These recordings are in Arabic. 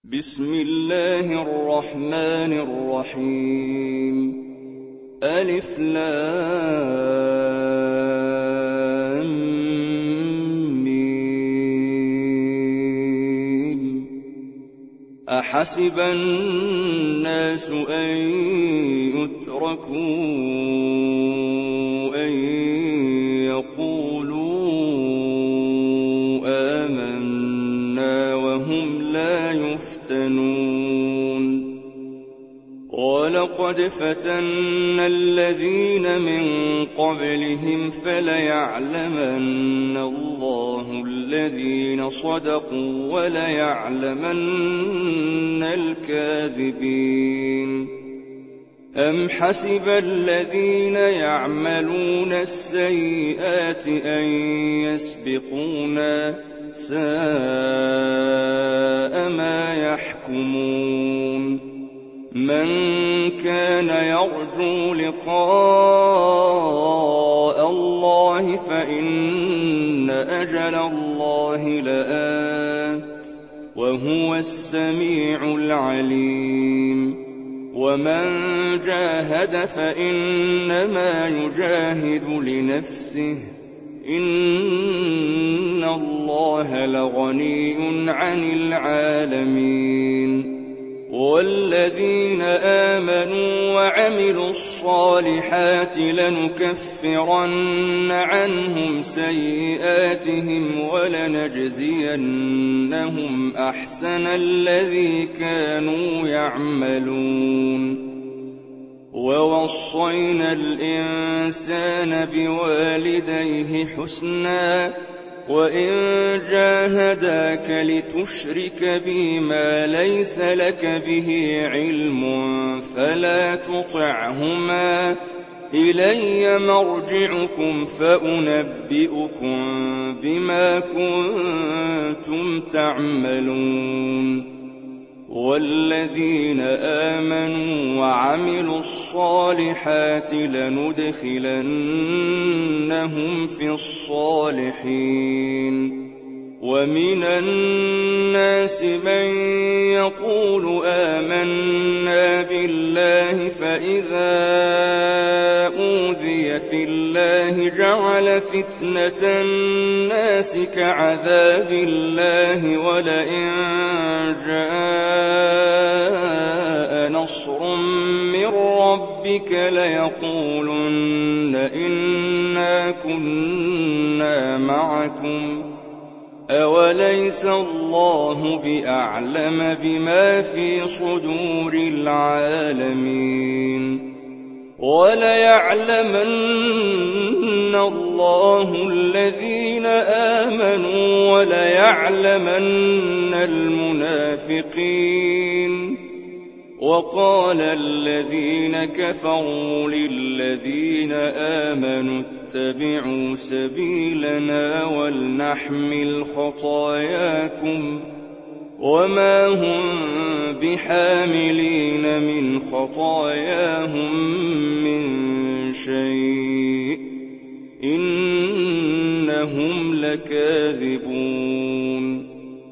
بسم الله الرحمن الرحيم. ألف لام ميم. أحسب الناس أن يتركوا أن يقولوا آمنا وهم لا يفتنون. ولقد فتنا الذين من قبلهم فليعلمن الله الذين صدقوا وليعلمن الكاذبين. أم حسب الذين يعملون السيئات أن يسبقونا ساء ما يحكمون. من كان يرجو لقاء الله فإن أجل الله لآت وهو السميع العليم. ومن جاهد فإنما يجاهد لنفسه إن الله لغني عن العالمين. والذين آمنوا وعملوا الصالحات لنكفرن عنهم سيئاتهم ولنجزينهم أحسن الذي كانوا يعملون. ووصينا الإنسان بوالديه حسنا وإن جاهداك لتشرك بي ما ليس لك به علم فلا تطعهما إلي مرجعكم فأنبئكم بما كنتم تعملون. والذين آمنوا وعملوا الصالحات لندخلنهم في الصالحين. ومن الناس من يقول آمنا بالله فإذا أوذي في الله جعل فتنة الناس كعذاب الله ولئن جاء نصر من ربك ليقولن إنا كنا معكم أوليس الله بأعلم بما في صدور العالمين. وليعلمن الله الذين آمنوا وليعلمن المنافقين. وقال الذين كفروا للذين آمنوا اتبعوا سبيلنا ولنحمل خطاياكم وما هم بحاملين من خطاياهم من شيء إنهم لكاذبون.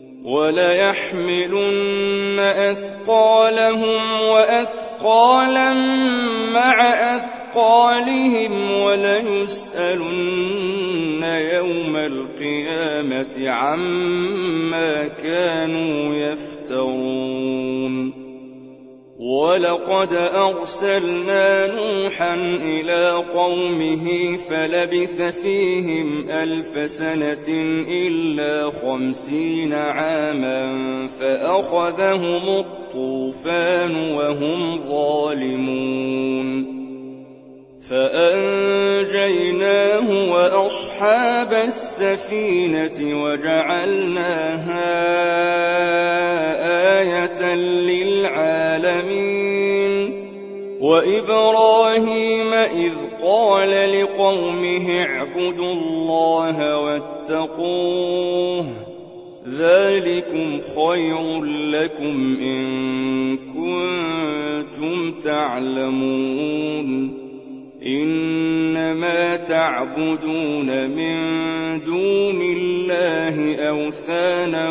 وليحملن أثقالهم وأثقالا مع أثقالهم وليسألن يوم القيامة عما كانوا يفترون. ولقد أرسلنا نوحا إلى قومه فلبث فيهم 1000 سنة إلا 50 عاما فأخذهم الطوفان وهم ظالمون. فأنجيناه وأصحاب السفينة وجعلناها آية للعالمين. وإبراهيم إذ قال لقومه اعبدوا الله واتقوه ذلكم خير لكم إن كنتم تعلمون. إنما تعبدون من دون الله أوثانا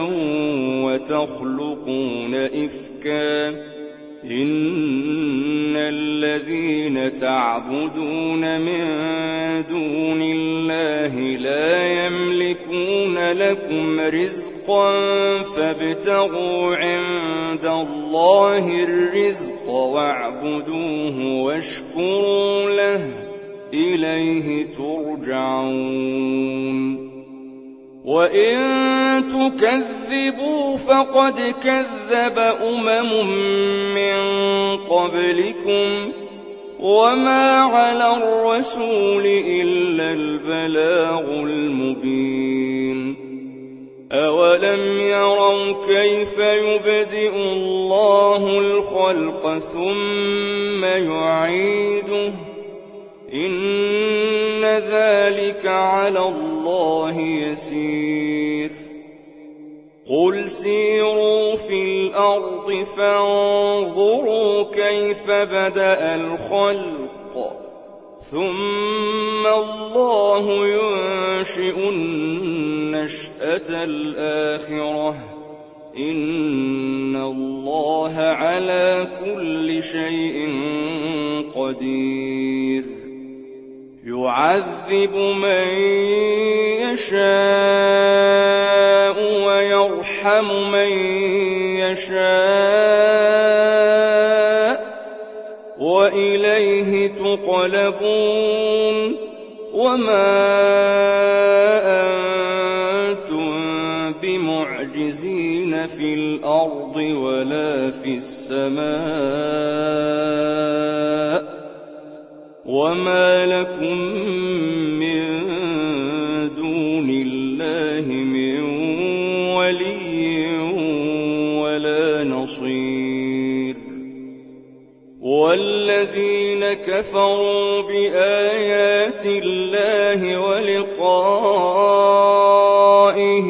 وتخلقون إفكا إن الذين تعبدون من دون الله لا يملكون لكم رزقا فابتغوا عند الله الرزق واعبدوه واشكروا له إليه ترجعون وإن تكذبوا فقد كذب من قبلكم وما على الرسول إلا البلاغ المبين أولم يروا كيف يبدئ الله الخلق ثم يعيده إن ذلك على الله يسير قل سيروا في الأرض فانظروا كيف بدأ الخلق ثم الله ينشئ النشأة الآخرة إن الله على كل شيء قدير يعذب من يشاء ويرحم من يشاء وإليه تقلبون وما أنتم بمعجزين في الأرض ولا في السماء وما لكم من دون الله من ولي ولا نصير والذين كفروا بآيات الله ولقائه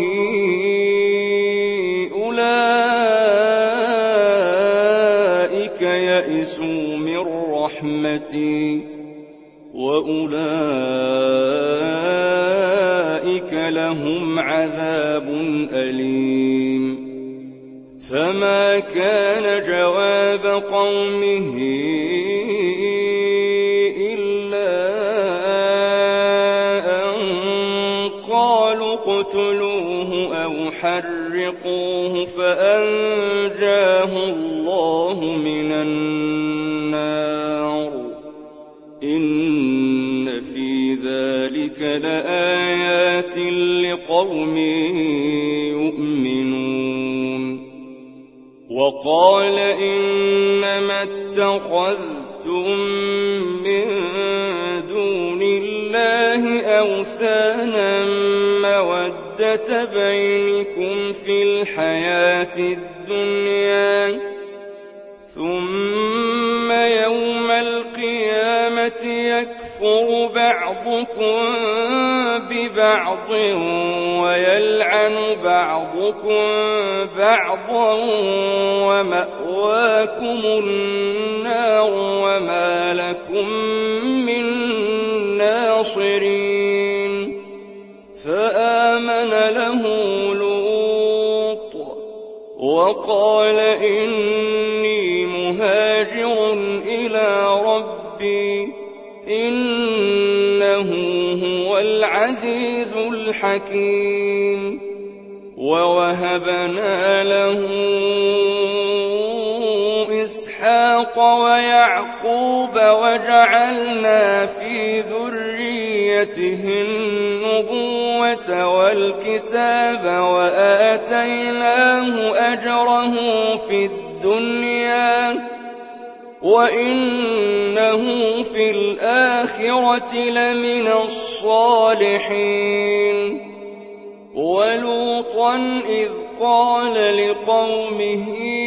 أولئك يئسوا من رحمتي وأولئك لهم عذاب أليم فما كان جواب قومه إلا أن قالوا اقتلوه أو حرقوه فأنجاه الله من النار إن في ذلك لآيات لقوم يؤمنون وقال إنما اتخذتم من دون الله أوثانا مودة بينكم في الحياة الدنيا ثم يوم القيامة يكفر بعضكم ببعض ويلعن بعضكم بعضا ومأواكم النار وما لكم من ناصرين فآمن له لوط وقال إني مهاجر إلى ربي إنه هو العزيز الحكيم ووهبنا له إسحاق ويعقوب وجعلنا في ذريته النبوة والكتاب وآتيناه أجره في الدنيا وإنه في الآخرة لمن الصالحين ولوطا إذ قال لقومه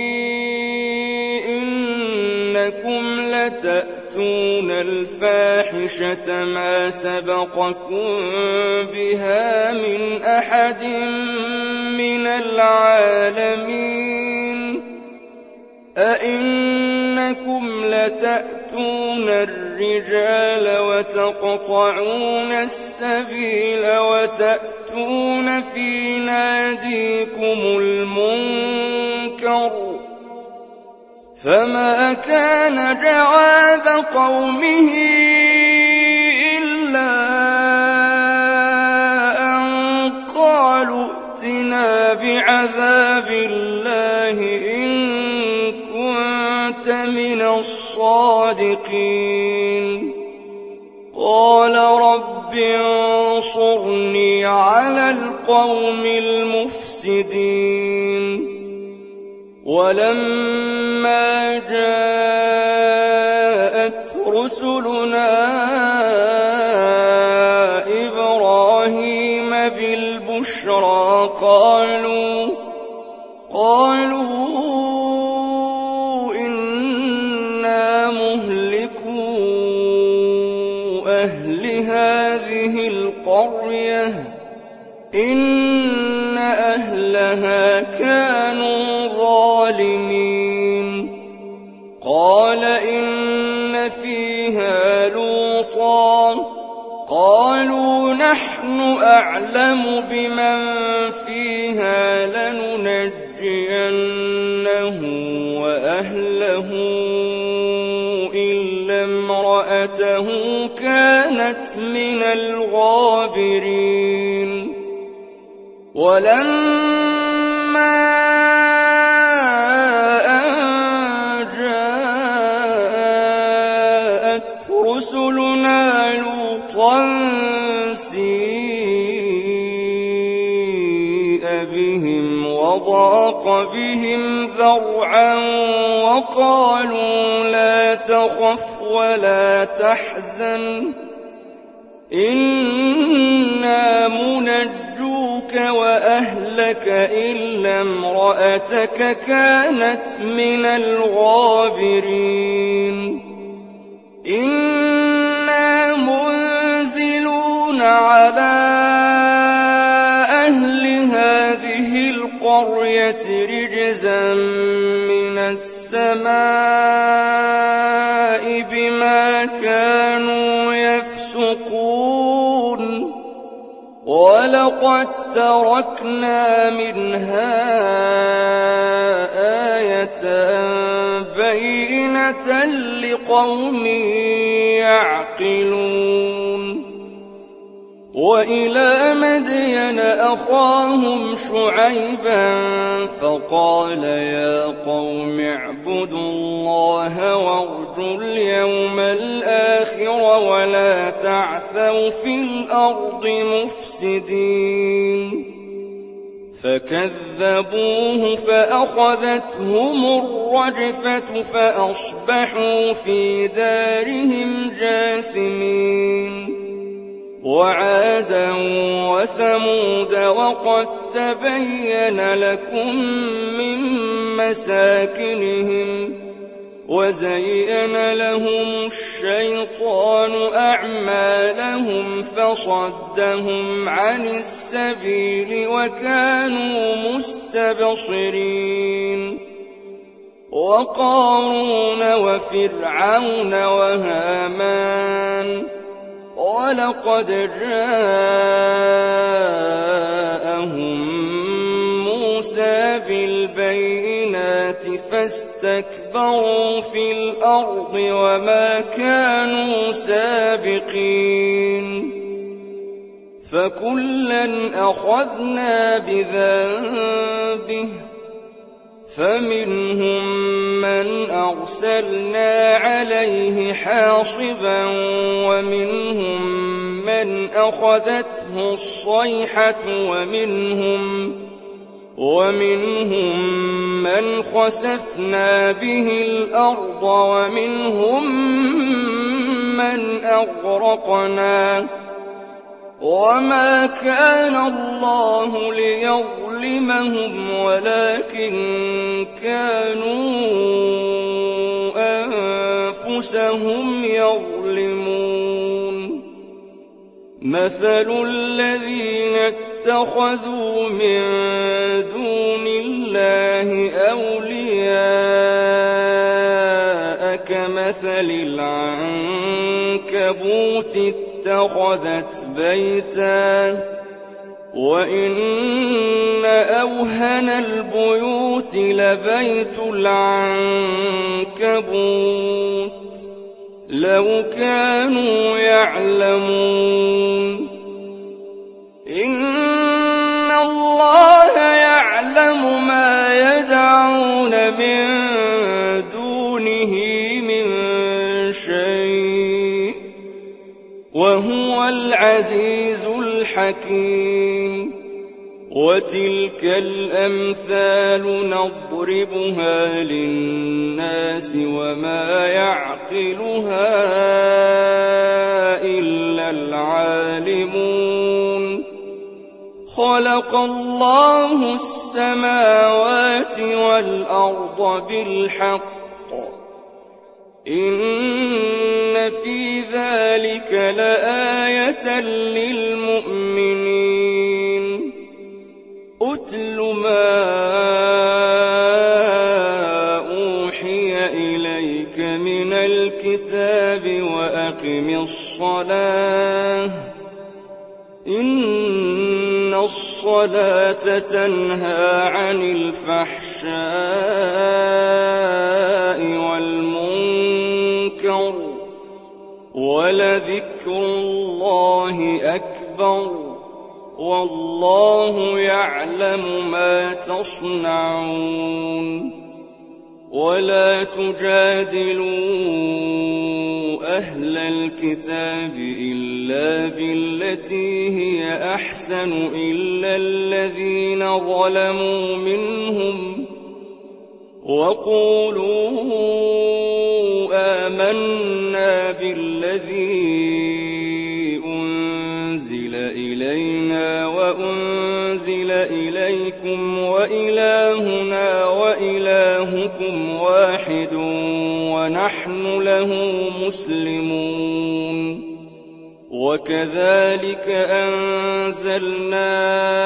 إنكم لتأتون الفاحشة ما سبقكم بها من أحد من العالمين أئنكم لتأتون الرجال وتقطعون السبيل وتأتون في ناديكم المنكر فما كان جواب قومه إلا أن قالوا ائتنا بعذاب الله إن كنت من الصادقين قال رب انصرني على القوم المفسدين ولما جاءت رسلنا إبراهيم بالبشرى قالوا إنا مهلكو أهل هذه القرية إن أهلها كانوا ظالمين قال إن فيها لوطا قالوا نحن أعلم بمن فيها لننجينه وأهله إلا امرأته كانت من الغابرين ولما أن جاءت رسلنا لوطا سيء بهم وضاق بهم ذرعا وقالوا لا تخف ولا تحزن إنا منجوك وأهلك إلا امرأتك كانت من الغابرين إنا منزلون على أهل هذه القرية رجزا من السماء بما كانوا يفسقون ولقد تركنا منها آية بينة لقوم يعقلون وإلى مدين أخاهم شعيبا فقال يا قوم اعبدوا الله وارجوا اليوم الآخر ولا تعثوا في الأرض مفسدين فكذبوه فأخذتهم الرجفة فأصبحوا في دارهم جاثمين وعادا وثمود وقد تبين لكم من مساكنهم وزين لهم الشيطان أعمالهم فصدهم عن السبيل وكانوا مستبصرين وقارون وفرعون وهامان ولقد جاءهم موسى بالبينات فاستكبروا في الأرض وما كانوا سابقين فكلا أخذنا بذنبه فمنهم من أرسلنا عليه حاصبا ومنهم من أخذته الصيحة ومنهم من خسفنا به الأرض ومنهم من أغرقنا وما كان الله ليظلمهم ولكن كانوا أنفسهم يظلمون مثل الذين اتخذوا من دون الله أولياء كمثل كمثل العنكبوت اتخذت بيتا وإن أوهن البيوت لبيت العنكبوت لو كانوا يعلمون إن الله يعلم ما يدعون من دونه من شيء وهو العزيز الحكيم وتلك الأمثال نضربها للناس وما يعقلها إلا العالمون خلق الله السماوات والأرض بالحق إن في ذلك لآية للمؤمنين أتل ما أوحي إليك من الكتاب وأقم الصلاة إن الصلاة تنهى عن الفحشاء والمنكر ولذكر الله أكبر والله يعلم ما تصنعون ولا تجادلوا أهل الكتاب إلا بالتي هي أحسن إلا الذين ظلموا منهم وقولوا آمنا بالذي أنزل إلينا وأنزل إليكم وإلهنا وإلهكم واحد ونحن له مسلمون وكذلك أنزلنا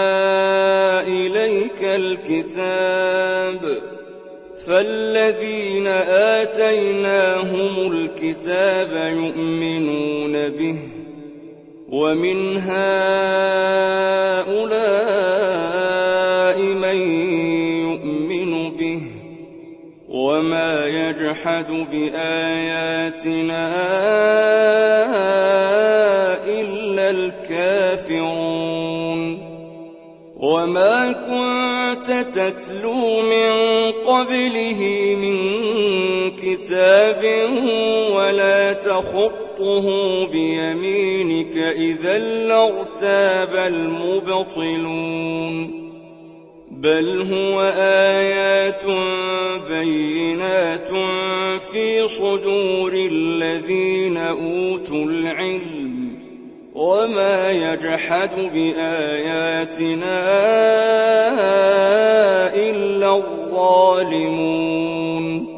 إليك الكتاب فالذين آتيناهم الكتاب يؤمنون به ومن هؤلاء من يؤمن به وما يجحد بآياتنا إلا الكافرون وما كنت تتلو من قبله من كتاب ولا تخطه بيمينك إذا لارتاب المبطلون بل هو آيات بينات في صدور الذين أوتوا العلم وما يجحد بآياتنا إلا الظالمون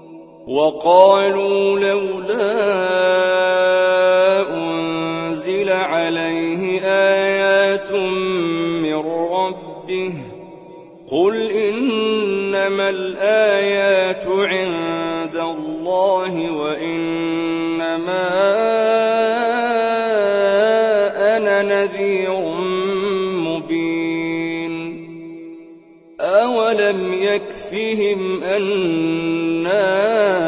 وقالوا لولا أنزل عليه آيات من ربه قل إنما الآيات عند الله وإنما أنا نذير مبين أولم يكفهم أنا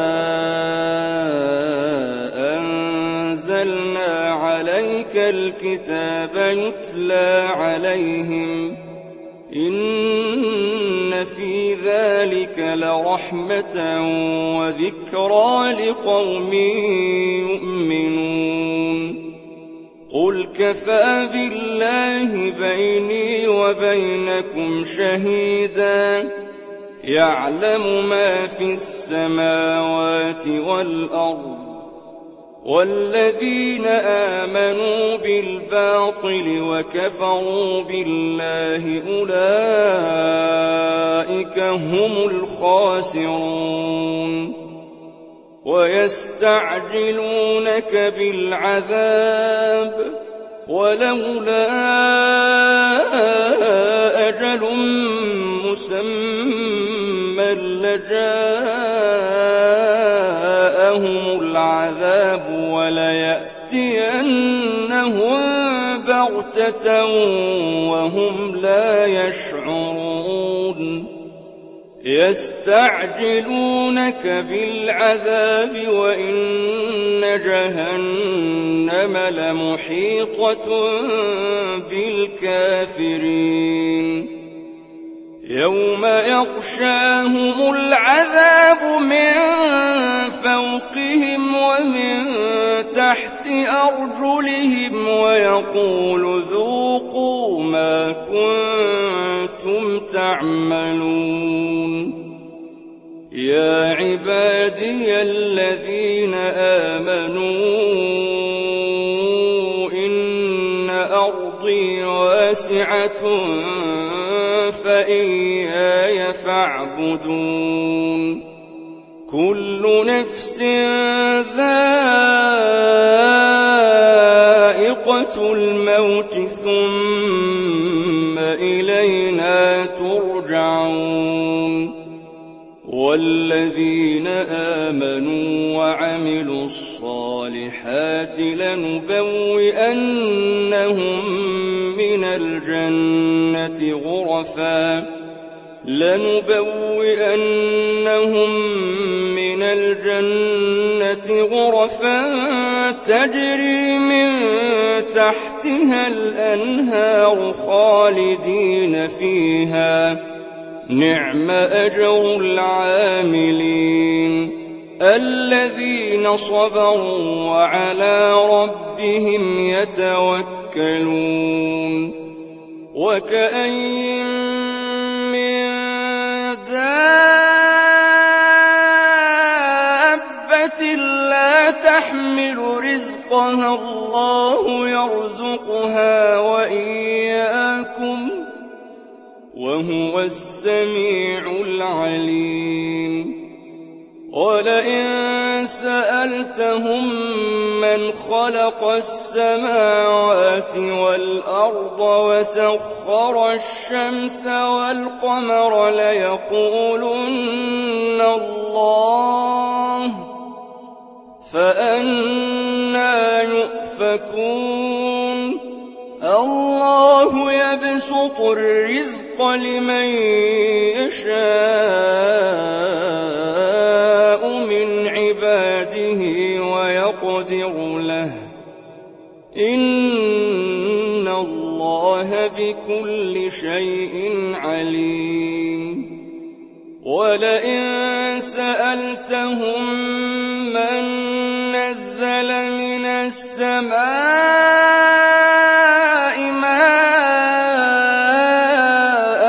أنزلنا عليك الكتاب يتلى عليهم إن في ذلك لرحمة وذكرى لقوم يؤمنون قل كفى بالله بيني وبينكم شهيدا يعلم ما في السماوات والأرض والذين آمنوا بالباطل وكفروا بالله أولئك هم الخاسرون ويستعجلونك بالعذاب ولولا أجل مسمى لجاءهم يَغْشَاهُمُ الْعَذَابُ وَلَيَأْتِيَنَّهُم بَغْتَةً وَهُمْ لَا يَشْعُرُونَ يَسْتَعْجِلُونَكَ بِالْعَذَابِ وَإِنَّ جَهَنَّمَ لَمُحِيطَةٌ بِالْكَافِرِينَ يَوْمَ يَغْشَاهُمُ الْعَذَابُ مِن فَوْقِهِمْ وَمِن تَحْتِ أَرْجُلِهِمْ وَيَقُولُ ذُوقُوا مَا كُنتُمْ تَعْمَلُونَ يَا عِبَادِيَ الَّذِينَ آمَنُوا إِنَّ أَرْضِي وَاسِعَةٌ فَإِيَّايَ فَاعْبُدُونِ كُلُّ نَفْسٍ ذَائِقَةُ الْمَوْتِ ثُمَّ إِلَيْنَا تُرْجَعُونَ وَالَّذِينَ آمَنُوا وَعَمِلُوا الصَّالِحَاتِ لَنُبَوِّئَنَّهُم مِّنَ الْجَنَّةِ غُرَفًا تَجْرِي مِن تَحْتِهَا الْأَنْهَارُ خَالِدِينَ فِيهَا ۚ نِعْمَ أَجْرُ الْعَامِلِينَ الَّذِينَ صَبَرُوا وَعَلَىٰ رَبِّهِمْ يَتَوَكَّلُونَ وَكَأَيِّن مِّن دَابَّةٍ لَّا تَحْمِلُ رِزْقَهَا اللَّهُ يَرْزُقُهَا وَإِيَّاكُمْ ۚ وَهُوَ السَّمِيعُ الْعَلِيمُ وَلَئِن سَأَلْتَهُم مَّنْ خَلَقَ السَّمَاوَاتِ وَالْأَرْضَ وَسَخَّرَ الشَّمْسَ وَالْقَمَرَ لَيَقُولُنَّ اللَّهُ ۖ فَأَنَّىٰ يُؤْفَكُونَ اللَّهُ يَبْسُطُ الرِّزْقَ لِمَن يَشَاءُ مِنْ عِبَادِهِ وَيَقْدِرُ لَهُ ۚ إِنَّ اللَّهَ بِكُلِّ شَيْءٍ عَلِيمٌ وَلَئِن سَأَلْتَهُم مَّن نَّزَّلَ مِنَ السَّمَاءِ مَاءً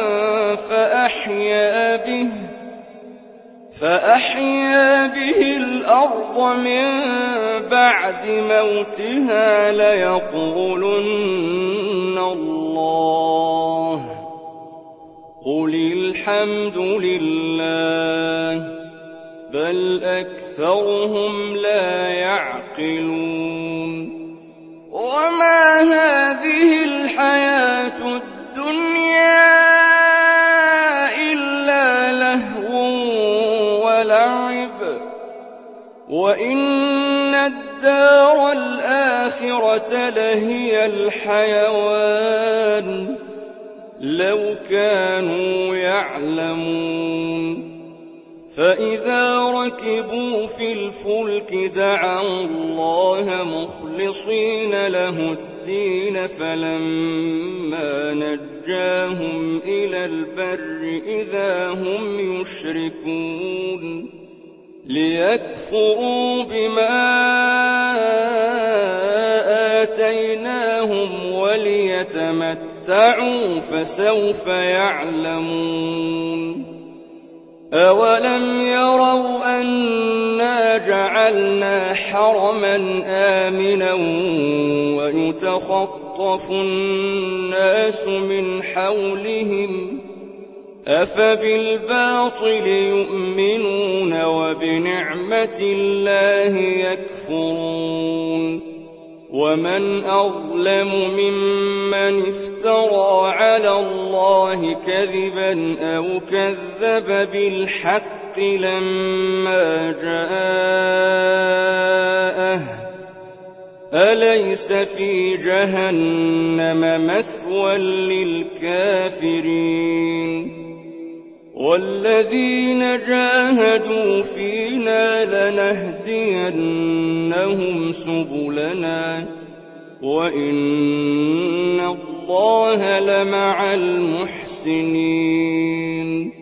فَأَحْيَا بِهِ الْأَرْضَ مِن بَعْدِ مَوْتِهَا لَيَقُولُنَّ اللَّهُ ۚ قُلِ الْحَمْدُ لِلَّهِ ۚ بَلْ أَكْثَرُهُمْ لَا يَعْقِلُونَ وَمَا هَٰذِهِ الْحَيَاةُ الدُّنْيَا إِلَّا لَهْوٌ وَلَعِبٌ ۚ وَإِنَّ الدَّارَ الْآخِرَةَ لَهِيَ الْحَيَوَانُ ۚ لَوْ كَانُوا يَعْلَمُونَ فَإِذَا رَكِبُوا فِي الْفُلْكِ دَعَوُا اللَّهَ مُخْلِصِينَ لَهُ الدِّينَ فَلَمَّا نَجَّاهُمْ إِلَى الْبَرِّ إِذَا هُمْ يُشْرِكُونَ لِيَكْفُرُوا بِمَا آتَيْنَاهُمْ وَلِيَتَمَتَّعُوا فَسَوْفَ يَعْلَمُونَ أَوَلَمْ يَرَوْا أَنَّا جَعَلْنَا حَرَمًا آمِنًا وَيُتَخَطَّفُ النَّاسُ مِنْ حَوْلِهِمْ ۚ أَفَبِالْبَاطِلِ يُؤْمِنُونَ وَبِنِعْمَةِ اللَّهِ يَكْفُرُونَ وَمَنْ أَظْلَمُ مِمَّنِ افْتَرَىٰ عَلَى اللَّهِ كَذِبًا أَوْ كَذَّبَ بِالْحَقِّ بالحق لما جاءه أليس في جهنم مثوى للكافرين والذين جاهدوا فينا لنهدينهم سبلنا وإن الله لمع المحسنين